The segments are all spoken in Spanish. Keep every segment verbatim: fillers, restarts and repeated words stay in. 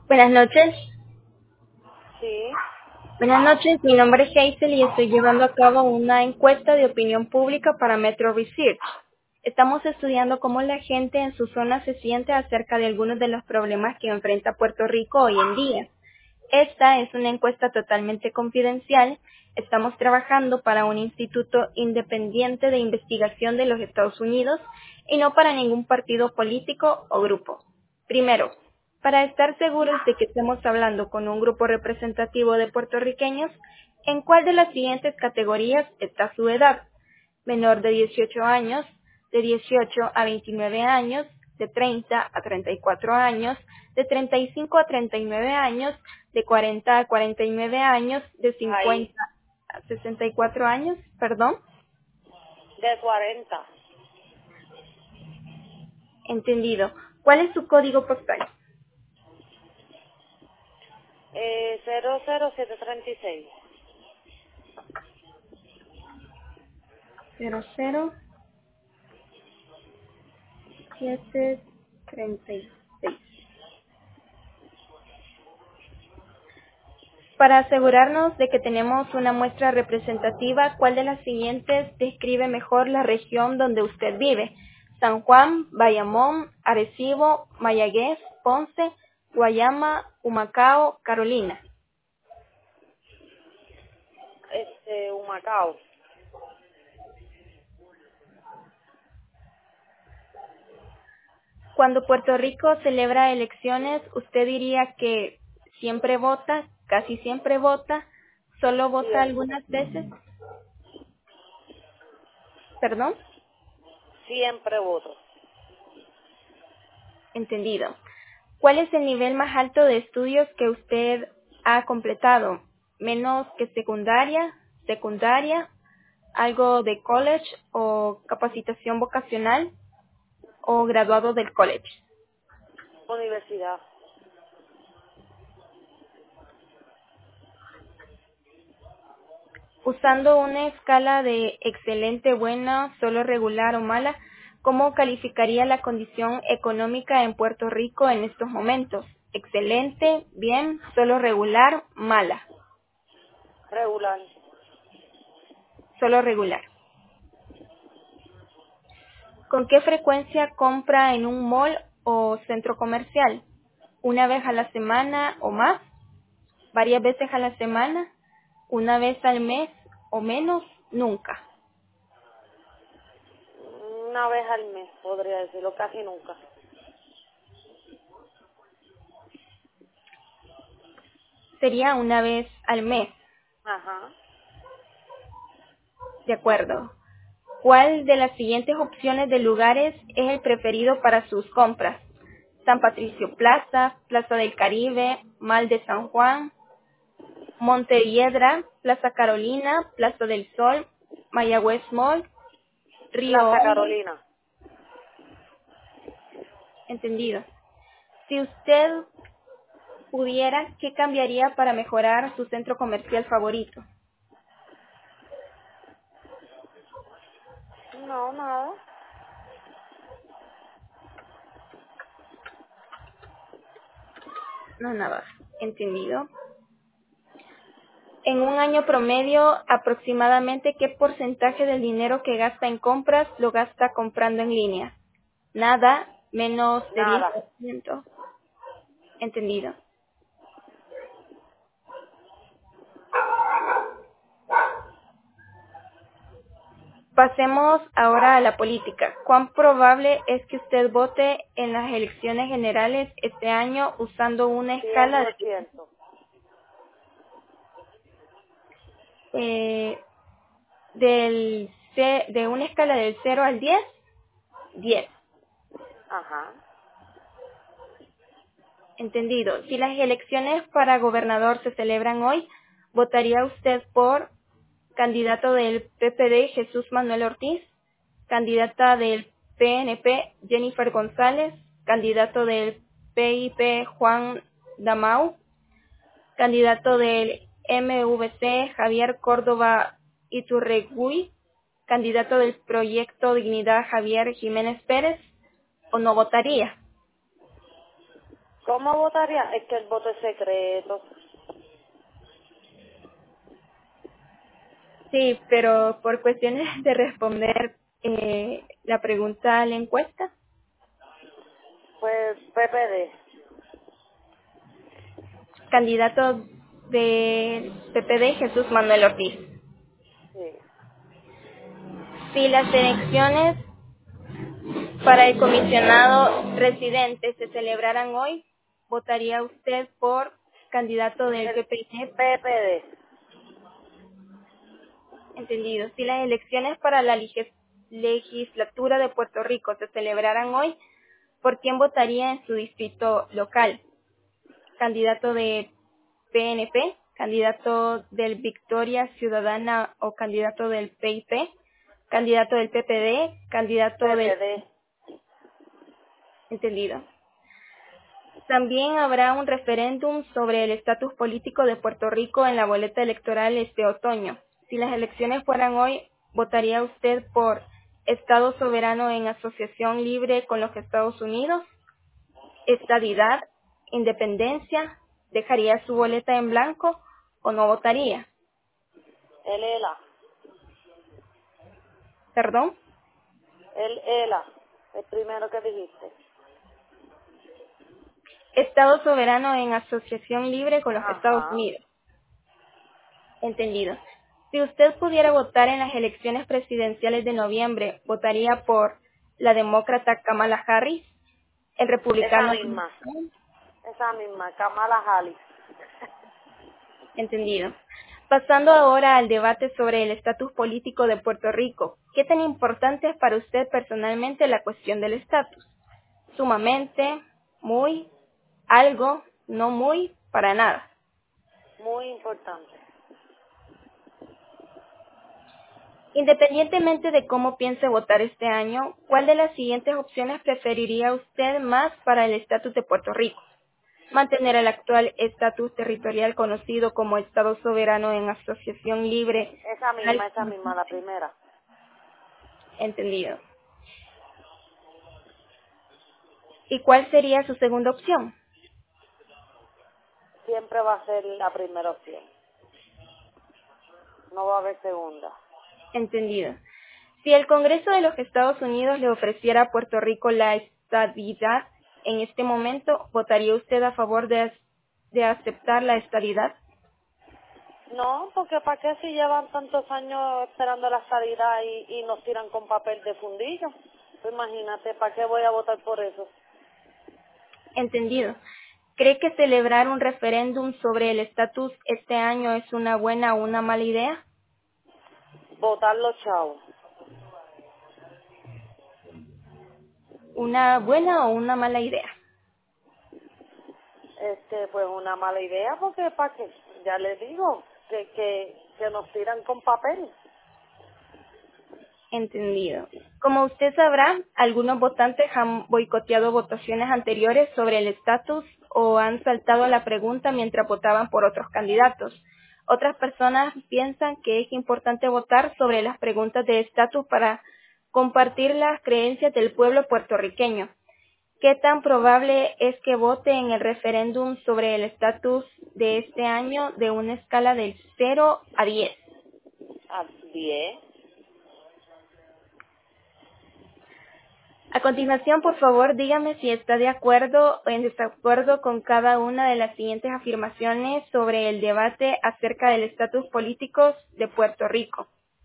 Buenas noches. Sí, Buenas noches, mi nombre es Hazel y estoy llevando a cabo una encuesta de opinión pública para Metro Research. Estamos estudiando cómo la gente en su zona se siente acerca de algunos de los problemas que enfrenta Puerto Rico hoy en día. Esta es una encuesta totalmente confidencial. Estamos trabajando para un instituto independiente de investigación de los Estados Unidos y no para ningún partido político o grupo. Primero, para estar seguros de que estemos hablando con un grupo representativo de puertorriqueños, ¿en cuál de las siguientes categorías está su edad? Menor de dieciocho años, de dieciocho a veintinueve años, de treinta a treinta y cuatro años, de treinta y cinco a treinta y nueve años, de cuarenta a cuarenta y nueve años, de ahí, cincuenta a sesenta y cuatro años, perdón, de cuarenta, entendido. ¿Cuál es su código postal? eh, cero cero siete treinta y seis. cero cero siete treinta y seis. Para asegurarnos de que tenemos una muestra representativa, ¿cuál de las siguientes describe mejor la región donde usted vive? San Juan, Bayamón, Arecibo, Mayagüez, Ponce, Guayama, Humacao, Carolina. Este, Humacao. Cuando Puerto Rico celebra elecciones, ¿usted diría que siempre vota, casi siempre vota, solo vota Siempre, algunas veces? ¿Perdón? siempre voto. Entendido. ¿Cuál es el nivel más alto de estudios que usted ha completado? ¿Menos que secundaria, secundaria, algo de college o capacitación vocacional o graduado del college? Universidad. Usando una escala de excelente, buena, solo regular o mala, ¿cómo calificaría la condición económica en Puerto Rico en estos momentos? Excelente, bien, solo regular, mala, Regular. solo regular. ¿Con qué frecuencia compra en un mall o centro comercial? ¿Una vez a la semana o más? ¿Varias veces a la semana? ¿Una vez al mes o menos? Nunca. Una vez al mes, podría decirlo, casi nunca. Sería una vez al mes. Ajá. De acuerdo. ¿Cuál de las siguientes opciones de lugares es el preferido para sus compras? San Patricio Plaza, Plaza del Caribe, Mall de San Juan, Montehiedra, Plaza Carolina, Plaza del Sol, Mayagüez Mall, Río Plaza Hondo. Carolina. Entendido. Si usted pudiera, ¿qué cambiaría para mejorar su centro comercial favorito? No, nada. No, nada. Entendido. En un año promedio, aproximadamente, ¿qué porcentaje del dinero que gasta en compras lo gasta comprando en línea? Nada, menos de diez Nada. por ciento. Entendido. Pasemos ahora a la política. ¿Cuán probable es que usted vote en las elecciones generales este año usando una cien escala por de, ciento. eh, del, ce- de una escala del cero al diez? diez. Ajá. Entendido. Si las elecciones para gobernador se celebran hoy, ¿votaría usted por candidato del P P D Jesús Manuel Ortiz, candidata del P N P Jennifer González, candidato del P I P Juan Damau, candidato del M V C Javier Córdoba Iturregui, candidato del Proyecto Dignidad Javier Jiménez Pérez, o no votaría? ¿Cómo votaría? Es que el voto es secreto. Sí, pero por cuestiones de responder eh, la pregunta a la encuesta, Pues P P D. candidato de P P D, Jesús Manuel Ortiz. Sí. Si las elecciones para el comisionado residente se celebraran hoy, ¿votaría usted por candidato del El P P D? P P D. Entendido. Si las elecciones para la lige- legislatura de Puerto Rico se celebraran hoy, ¿por quién votaría en su distrito local? ¿Candidato de P N P, candidato del Victoria Ciudadana o candidato del P I P, candidato del P P D, candidato del... P P D. Entendido. También habrá un referéndum sobre el estatus político de Puerto Rico en la boleta electoral este otoño. Si las elecciones fueran hoy, ¿votaría usted por Estado soberano en asociación libre con los Estados Unidos? ¿Estadidad? ¿Independencia? ¿Dejaría su boleta en blanco o no votaría? El ELA. ¿Perdón? El ELA. El primero que dijiste. Estado soberano en asociación libre con los Estados Ajá. Unidos. Entendido. Si usted pudiera votar en las elecciones presidenciales de noviembre, ¿votaría por la demócrata Kamala Harris, el Esa republicano? misma. Esa misma. Kamala Harris. Entendido. Pasando ahora al debate sobre el estatus político de Puerto Rico, ¿qué tan importante es para usted personalmente la cuestión del estatus? Sumamente, muy, algo, no muy, para nada. Muy importante. Independientemente de cómo piense votar este año, ¿cuál de las siguientes opciones preferiría usted más para el estatus de Puerto Rico? Mantener el actual estatus territorial conocido como Estado soberano en asociación libre. Esa Al- misma, esa misma, la primera. Entendido. ¿Y cuál sería su segunda opción? Siempre va a ser la primera opción. No va a haber segunda. Entendido. Si el Congreso de los Estados Unidos le ofreciera a Puerto Rico la estadidad en este momento, ¿votaría usted a favor de, de aceptar la estadidad? No, porque ¿para qué si llevan tantos años esperando la salida y, y nos tiran con papel de fundillo? Pues imagínate, ¿para qué voy a votar por eso? Entendido. ¿Cree que celebrar un referéndum sobre el estatus este año es una buena o una mala idea? Votar los chavos. ¿Una buena o una mala idea? Este, pues una mala idea, porque ¿para qué? Ya les digo, que, que, que nos tiran con papel. Entendido. Como usted sabrá, algunos votantes han boicoteado votaciones anteriores sobre el estatus o han saltado la pregunta mientras votaban por otros candidatos. Otras personas piensan que es importante votar sobre las preguntas de estatus para compartir las creencias del pueblo puertorriqueño. ¿Qué tan probable es que vote en el referéndum sobre el estatus de este año de una escala del cero a diez? A diez. A continuación, por favor, dígame si está de acuerdo o en desacuerdo con cada una de las siguientes afirmaciones sobre el debate acerca del estatus político de Puerto Rico.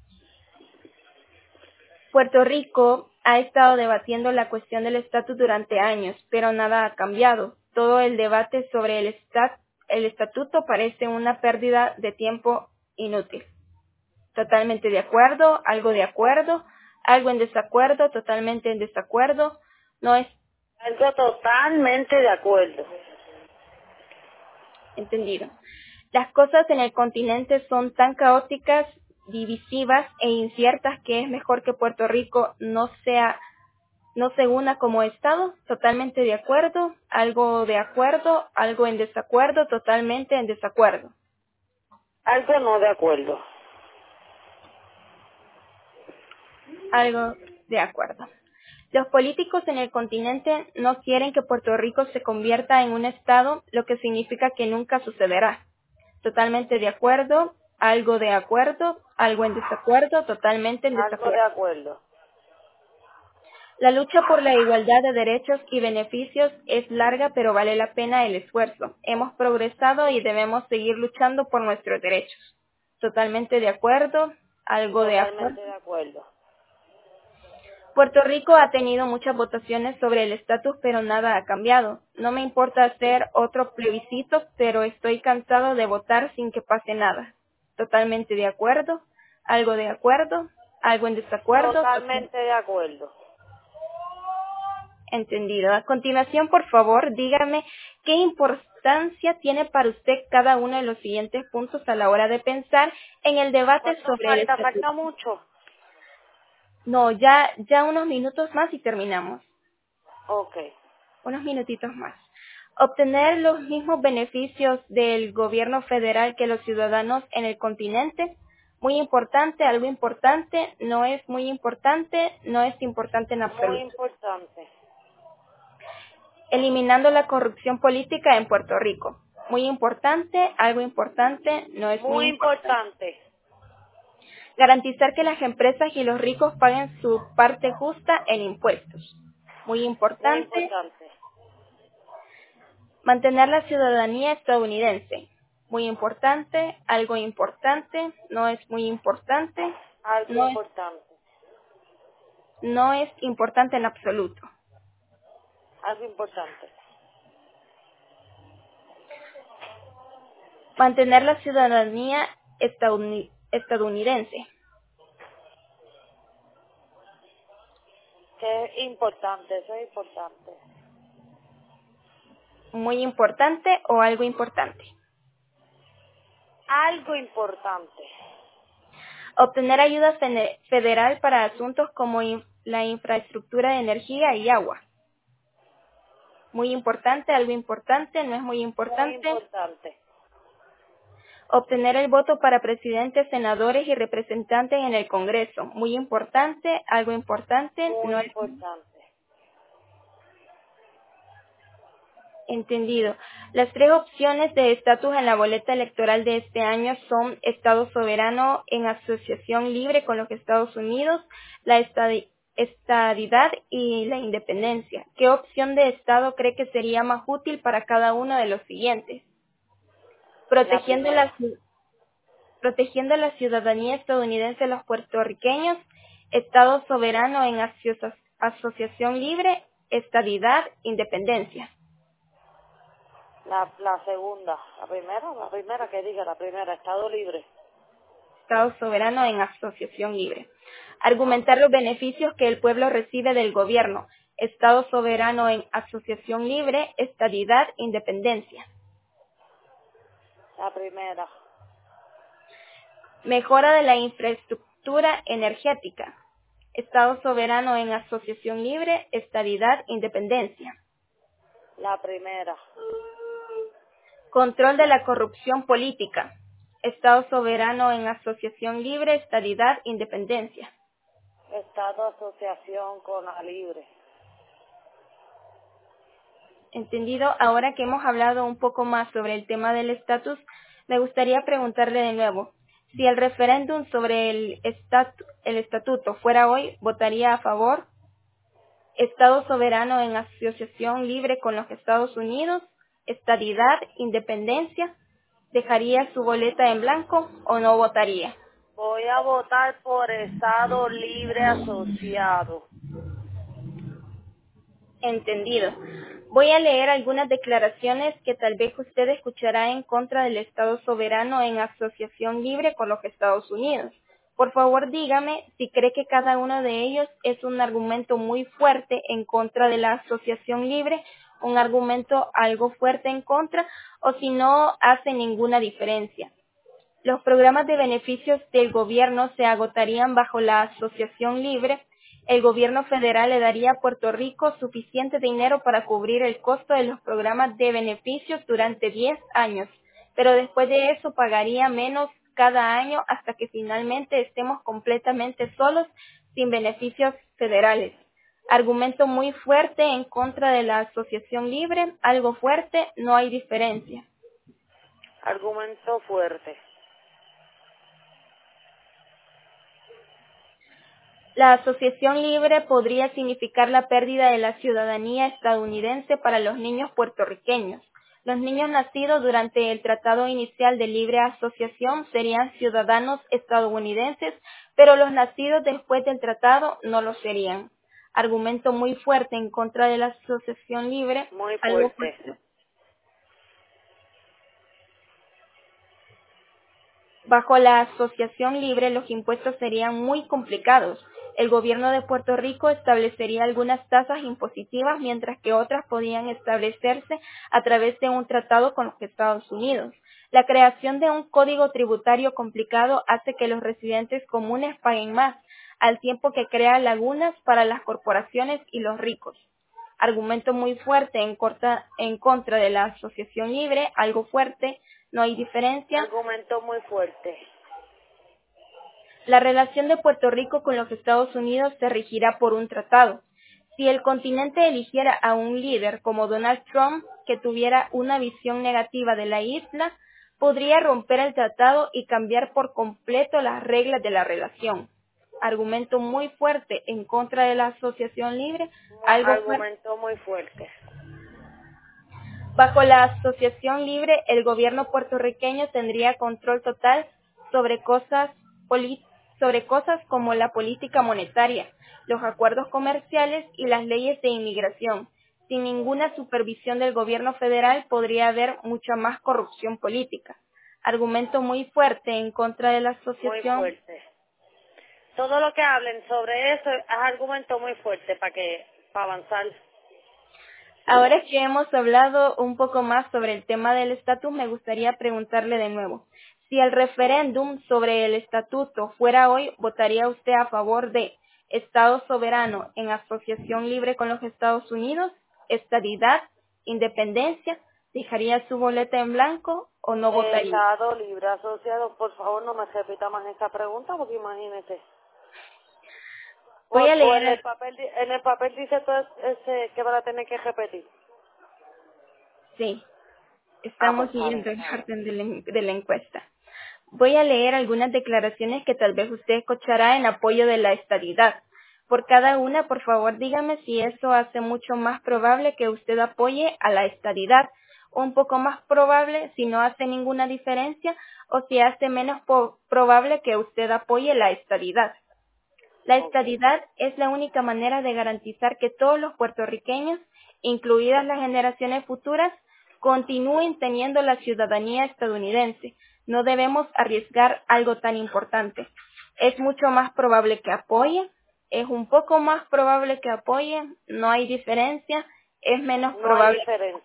Puerto Rico ha estado debatiendo la cuestión del estatus durante años, pero nada ha cambiado. Todo el debate sobre el, estat el estatuto parece una pérdida de tiempo inútil. Totalmente de acuerdo, algo de acuerdo, algo en desacuerdo, totalmente en desacuerdo. No es Algo totalmente de acuerdo. entendido. Las cosas en el continente son tan caóticas, divisivas e inciertas que es mejor que Puerto Rico no sea no se una como Estado. Totalmente de acuerdo, algo de acuerdo, algo en desacuerdo, totalmente en desacuerdo. Algo no de acuerdo. Algo de acuerdo. Los políticos en el continente no quieren que Puerto Rico se convierta en un estado, lo que significa que nunca sucederá. Totalmente de acuerdo, algo de acuerdo, algo en desacuerdo, totalmente en Algo de desacuerdo. acuerdo. La lucha por la igualdad de derechos y beneficios es larga, pero vale la pena el esfuerzo. Hemos progresado y debemos seguir luchando por nuestros derechos. Totalmente de acuerdo, algo de acuerdo. Totalmente de acuerdo. Puerto Rico ha tenido muchas votaciones sobre el estatus, pero nada ha cambiado. No me importa hacer otro plebiscito, pero estoy cansado de votar sin que pase nada. Totalmente de acuerdo, algo de acuerdo, algo en desacuerdo. Totalmente de acuerdo. Entendido. A continuación, por favor, dígame qué importancia tiene para usted cada uno de los siguientes puntos a la hora de pensar en el debate ¿Cuánto sobre el falta? estatuto. ¿Falta mucho? No, ya, ya unos minutos más y terminamos. Ok. Unos minutitos más. Obtener los mismos beneficios del gobierno federal que los ciudadanos en el continente. Muy importante, algo importante, no es muy importante, no es importante en Muy absoluto. importante. Eliminando la corrupción política en Puerto Rico. Muy importante, algo importante, no es muy Muy importante. importante. Garantizar que las empresas y los ricos paguen su parte justa en impuestos. Muy Muy importante. importante. Mantener la ciudadanía estadounidense. Muy importante, algo importante, no es muy importante, Algo no es, importante. no es importante en absoluto. Algo importante. Mantener la ciudadanía estadouni- estadounidense. Que es importante, eso es importante. Muy importante o algo importante. Algo importante. Obtener ayuda fene- federal para asuntos como in- la infraestructura de energía y agua. Muy importante, algo importante, no es muy Muy importante. importante. Obtener el voto para presidentes, senadores y representantes en el Congreso. Muy importante, algo importante, Muy no es importante. entendido. Las tres opciones de estatus en la boleta electoral de este año son Estado soberano en asociación libre con los Estados Unidos, la estadi- estadidad y la independencia. ¿Qué opción de Estado cree que sería más útil para cada uno de los siguientes? La Protegiendo la, primera. ci- protegiendo la ciudadanía estadounidense de los puertorriqueños, Estado soberano en asocia- asociación libre, estadidad, independencia. La, la segunda. La primera, la primera que diga, la primera. Estado libre. Estado soberano en asociación libre. Argumentar los beneficios que el pueblo recibe del gobierno. Estado soberano en asociación libre, estadidad, independencia. La primera. Mejora de la infraestructura energética. Estado soberano en asociación libre, estadidad, independencia. La primera. Control de la corrupción política. Estado soberano en asociación libre, estadidad, independencia. Estado asociación con la libre. Entendido. Ahora que hemos hablado un poco más sobre el tema del estatus, me gustaría preguntarle de nuevo, si el referéndum sobre el, estatu- el estatuto fuera hoy, ¿votaría a favor? Estado soberano en asociación libre con los Estados Unidos, estadidad, independencia, ¿dejaría su boleta en blanco o no votaría? Voy a votar por Estado libre asociado. Entendido. Voy a leer algunas declaraciones que tal vez usted escuchará en contra del Estado soberano en asociación libre con los Estados Unidos. Por favor, dígame si cree que cada uno de ellos es un argumento muy fuerte en contra de la asociación libre, un argumento algo fuerte en contra, o si no hace ninguna diferencia. Los programas de beneficios del gobierno se agotarían bajo la asociación libre. El gobierno federal le daría a Puerto Rico suficiente dinero para cubrir el costo de los programas de beneficios durante diez años, pero después de eso pagaría menos cada año hasta que finalmente estemos completamente solos sin beneficios federales. Argumento muy fuerte en contra de la asociación libre, algo fuerte, no hay diferencia. Argumento fuerte. La asociación libre podría significar la pérdida de la ciudadanía estadounidense para los niños puertorriqueños. Los niños nacidos durante el Tratado Inicial de Libre Asociación serían ciudadanos estadounidenses, pero los nacidos después del tratado no lo serían. Argumento muy fuerte en contra de la asociación libre. Muy Algo fuerte. fuerte. Bajo la asociación libre, los impuestos serían muy complicados. El gobierno de Puerto Rico establecería algunas tasas impositivas, mientras que otras podían establecerse a través de un tratado con los Estados Unidos. La creación de un código tributario complicado hace que los residentes comunes paguen más, al tiempo que crea lagunas para las corporaciones y los ricos. Argumento muy fuerte en, corta, en contra de la asociación libre, algo fuerte, no hay diferencia. Argumento muy fuerte. La relación de Puerto Rico con los Estados Unidos se regirá por un tratado. Si el continente eligiera a un líder como Donald Trump, que tuviera una visión negativa de la isla, podría romper el tratado y cambiar por completo las reglas de la relación. Argumento muy fuerte en contra de la asociación libre, algo Argumento muy fuerte. Bajo la asociación libre, el gobierno puertorriqueño tendría control total sobre cosas, sobre cosas como la política monetaria, los acuerdos comerciales y las leyes de inmigración. Sin ninguna supervisión del gobierno federal podría haber mucha más corrupción política. Argumento muy fuerte en contra de la asociación. Muy fuerte. Todo lo que hablen sobre eso es argumento muy fuerte para que para avanzar. Ahora que hemos hablado un poco más sobre el tema del estatus, me gustaría preguntarle de nuevo. Si el referéndum sobre el estatuto fuera hoy, ¿votaría usted a favor de Estado soberano en asociación libre con los Estados Unidos, estadidad, independencia? ¿Dejaría su boleta en blanco o no votaría? Estado libre asociado, por favor no me repita más esa pregunta porque imagínese. Voy a leer en el papel en el papel dice todo ese que van a tener que repetir. Sí, estamos Ah, pues, siguiendo sabe. el orden de la, de la encuesta. Voy a leer algunas declaraciones que tal vez usted escuchará en apoyo de la estadidad. Por cada una, por favor, dígame si eso hace mucho más probable que usted apoye a la estadidad, o un poco más probable si no hace ninguna diferencia, o si hace menos probable que usted apoye la estadidad. La estadidad es la única manera de garantizar que todos los puertorriqueños, incluidas las generaciones futuras, continúen teniendo la ciudadanía estadounidense. No debemos arriesgar algo tan importante. Es mucho más probable que apoye, es un poco más probable que apoye, no hay diferencia, es menos No probable. hay diferencia.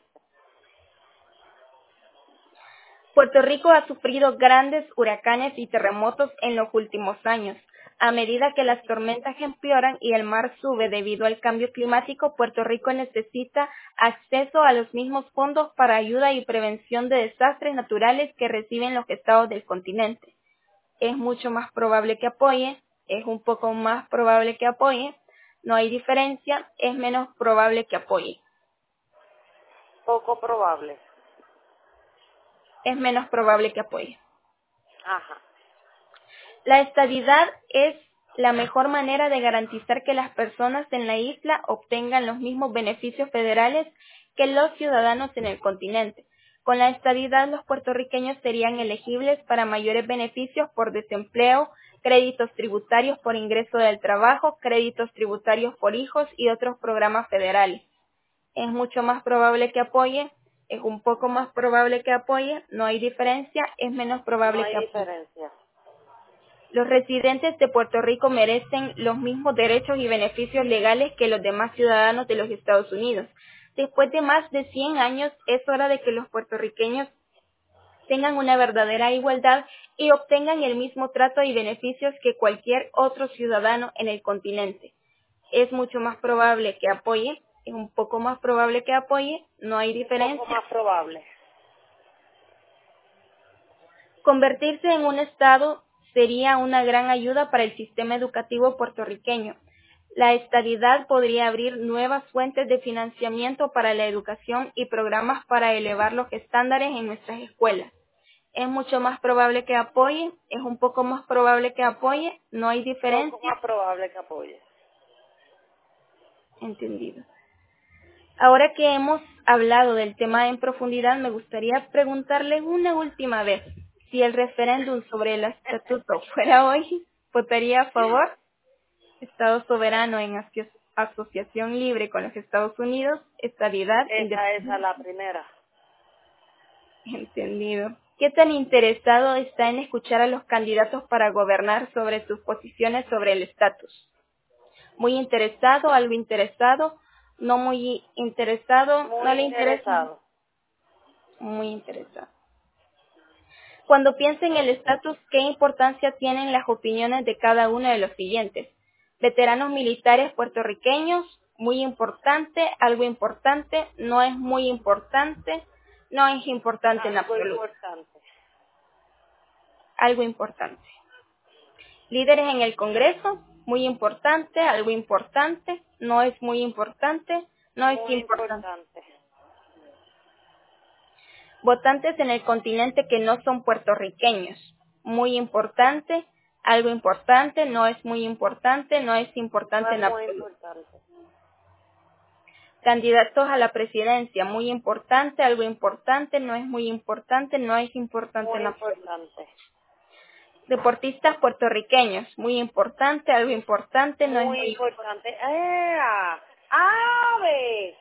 Puerto Rico ha sufrido grandes huracanes y terremotos en los últimos años. A medida que las tormentas empeoran y el mar sube debido al cambio climático, Puerto Rico necesita acceso a los mismos fondos para ayuda y prevención de desastres naturales que reciben los estados del continente. Es mucho más probable que apoye, es un poco más probable que apoye, no hay diferencia, es menos probable que apoye. Poco probable. Es menos probable que apoye. Ajá. La estadidad es la mejor manera de garantizar que las personas en la isla obtengan los mismos beneficios federales que los ciudadanos en el continente. Con la estadidad, los puertorriqueños serían elegibles para mayores beneficios por desempleo, créditos tributarios por ingreso del trabajo, créditos tributarios por hijos y otros programas federales. Es mucho más probable que apoye, es un poco más probable que apoye, no hay diferencia, es menos probable No hay que apoye. diferencia. Los residentes de Puerto Rico merecen los mismos derechos y beneficios legales que los demás ciudadanos de los Estados Unidos. Después de más de cien años, es hora de que los puertorriqueños tengan una verdadera igualdad y obtengan el mismo trato y beneficios que cualquier otro ciudadano en el continente. Es mucho más probable que apoye, es un poco más probable que apoye, no hay diferencia. Un poco más probable. Convertirse en un estado sería una gran ayuda para el sistema educativo puertorriqueño. La estadidad podría abrir nuevas fuentes de financiamiento para la educación y programas para elevar los estándares en nuestras escuelas. Es mucho más probable que apoye, es un poco más probable que apoye, no hay Poco diferencia. más probable que apoye. Entendido. Ahora que hemos hablado del tema en profundidad, me gustaría preguntarle una última vez si el referéndum sobre el estatuto fuera hoy, ¿votaría a favor? Estado soberano en aso- asociación libre con los Estados Unidos, estabilidad, Esa, esa es independencia. la primera. Entendido. ¿Qué tan interesado está en escuchar a los candidatos para gobernar sobre sus posiciones sobre el estatus? Muy interesado, algo interesado, no muy interesado, no Muy le interesa, interesado. muy interesado. Cuando piensa en el estatus, ¿qué importancia tienen las opiniones de cada uno de los siguientes? Veteranos militares puertorriqueños, muy importante, algo importante, no es muy importante, no es importante en Algo absoluto, importante. algo importante. Líderes en el Congreso, muy importante, algo importante, no es muy importante, no es Muy importante. importante. Votantes en el continente que no son puertorriqueños, muy importante, algo importante, no es muy importante, no es No importante es en muy absoluto. importante. Candidatos a la presidencia, muy importante, algo importante, no es muy importante, no es importante Muy en absoluto. importante. Deportistas puertorriqueños, muy importante, algo importante, no es Muy muy importante. ¡Ea! ¡Ave!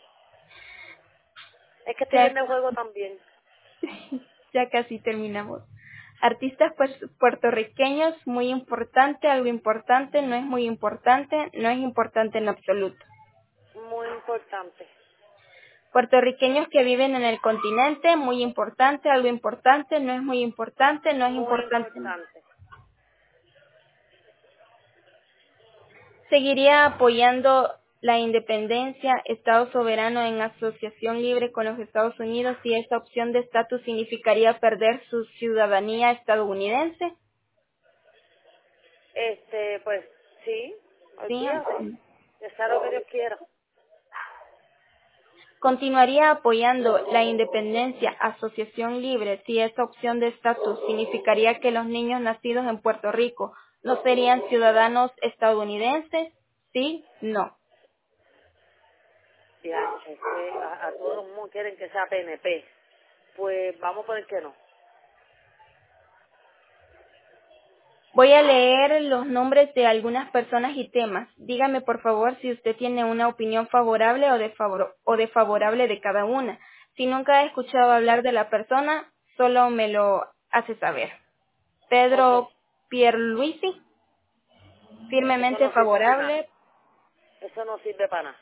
Es que estoy importante. viendo el juego también. Ya casi terminamos. Artistas pues- puertorriqueños, muy importante, algo importante, no es muy importante, no es importante en absoluto. Muy importante. Puertorriqueños que viven en el continente, muy importante, algo importante, no es muy importante, no es Muy importante. importante. Seguiría apoyando la independencia, Estado soberano en asociación libre con los Estados Unidos si esta opción de estatus significaría perder su ciudadanía estadounidense. Este, pues, sí. Sí. Olvídate. Que sea lo que Dios quiera. Continuaría apoyando la independencia, asociación libre, si esa opción de estatus significaría que los niños nacidos en Puerto Rico no serían ciudadanos estadounidenses. Sí, no. Ya, es que a, a todos los mundo quieren que sea P N P. Pues vamos por el que no. Voy a leer los nombres de algunas personas y temas. Dígame, por favor, si usted tiene una opinión favorable o, desfavor- o desfavorable de cada una. Si nunca ha escuchado hablar de la persona, solo me lo hace saber. Ok. Pedro Pierluisi, Eso firmemente no sirve de nada. favorable. Eso no sirve para nada.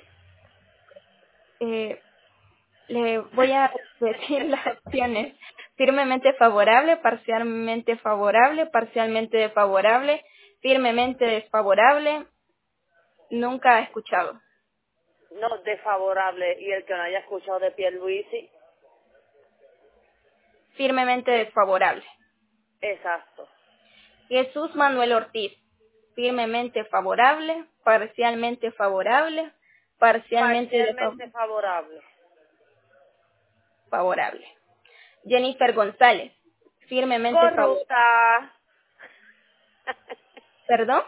Eh, le voy a decir las opciones. Firmemente favorable, parcialmente favorable, parcialmente desfavorable, firmemente desfavorable, nunca he escuchado. No, desfavorable. Y el que no haya escuchado de Pierluisi, Firmemente desfavorable. exacto. Jesús Manuel Ortiz, firmemente favorable, parcialmente favorable, parcialmente Parcialmente desfavorable. favorable. Favorable. Jennifer González, firmemente favorable. Corrupta. ¿Perdón?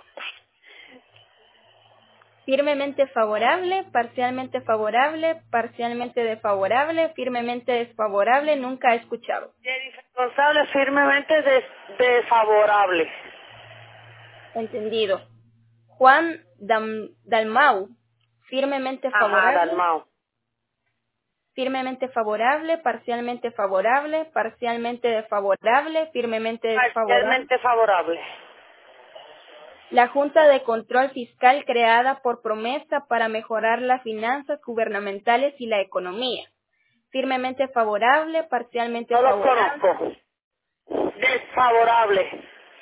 Firmemente favorable, parcialmente favorable, parcialmente desfavorable, firmemente desfavorable, nunca he escuchado. Jennifer González firmemente des- desfavorable. Entendido. Juan Dam- Dalmau, firmemente Ajá, favorable, Dalmau. firmemente favorable, parcialmente favorable, parcialmente desfavorable, firmemente desfavorable. Parcialmente favorable. La Junta de Control Fiscal creada por promesa para mejorar las finanzas gubernamentales y la economía. Firmemente favorable, parcialmente No los favorable, conozco. Desfavorable.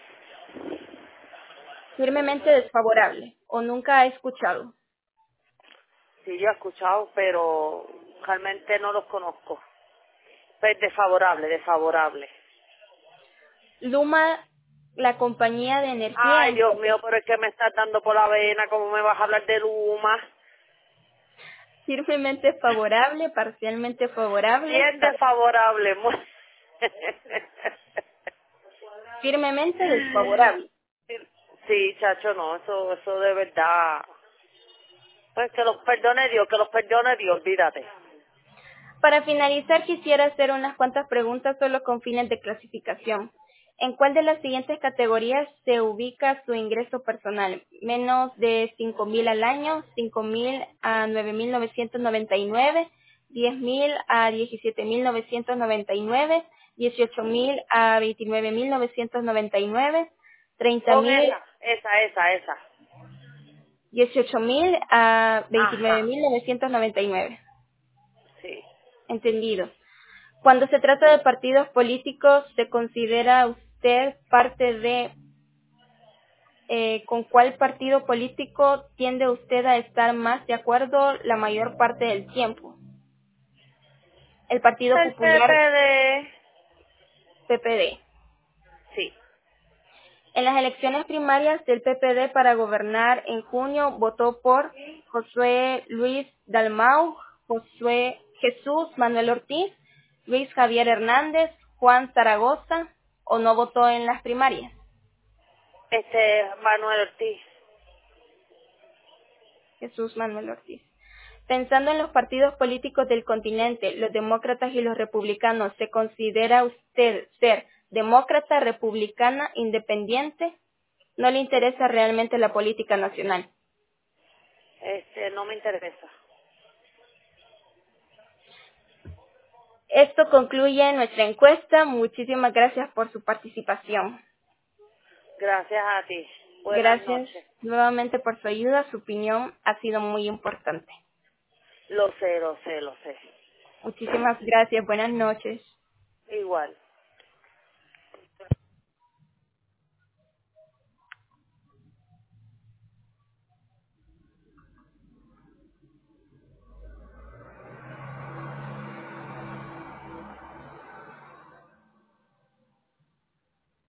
firmemente desfavorable o nunca ha escuchado. Sí, yo he escuchado, pero realmente no los conozco. Pues desfavorable, desfavorable. Luma la compañía de energía. Ay, Dios mío, pero es que me estás dando por la vena, ¿cómo me vas a hablar de Luma? Firmemente favorable, parcialmente favorable. Bien desfavorable. muy- Firmemente desfavorable. Sí, chacho, no, eso, eso de verdad. Pues que los perdone Dios, que los perdone Dios, olvídate. Para finalizar, quisiera hacer unas cuantas preguntas solo con fines de clasificación. ¿En cuál de las siguientes categorías se ubica su ingreso personal? Menos de cinco mil al año, cinco mil a nueve mil novecientos noventa y nueve, diez mil a diecisiete mil novecientos noventa y nueve, dieciocho mil a veintinueve mil novecientos noventa y nueve, treinta Con mil, esa, esa, esa, esa. dieciocho mil a veintinueve Ajá, mil novecientos noventa y nueve. sí. Entendido. Cuando se trata de partidos políticos, ¿se considera usted parte de, eh, con cuál partido político tiende usted a estar más de acuerdo la mayor parte del tiempo? El Partido El Popular, P P D, P P D. sí. En las elecciones primarias del P P D para gobernar en junio, votó por Josué Luis Dalmau, Josué Jesús Manuel Ortiz, Luis Javier Hernández, Juan Zaragoza, o no votó en las primarias. Este, Manuel Ortiz. Jesús Manuel Ortiz. Pensando en los partidos políticos del continente, los demócratas y los republicanos, ¿se considera usted ser demócrata, republicana, independiente? ¿No le interesa realmente la política nacional? Este, no me interesa. Esto concluye nuestra encuesta. Muchísimas gracias por su participación. Gracias a ti. Buenas Gracias noches. nuevamente por su ayuda. Su opinión ha sido muy importante. Lo sé, lo sé, lo sé. Muchísimas gracias. Buenas noches. Igual.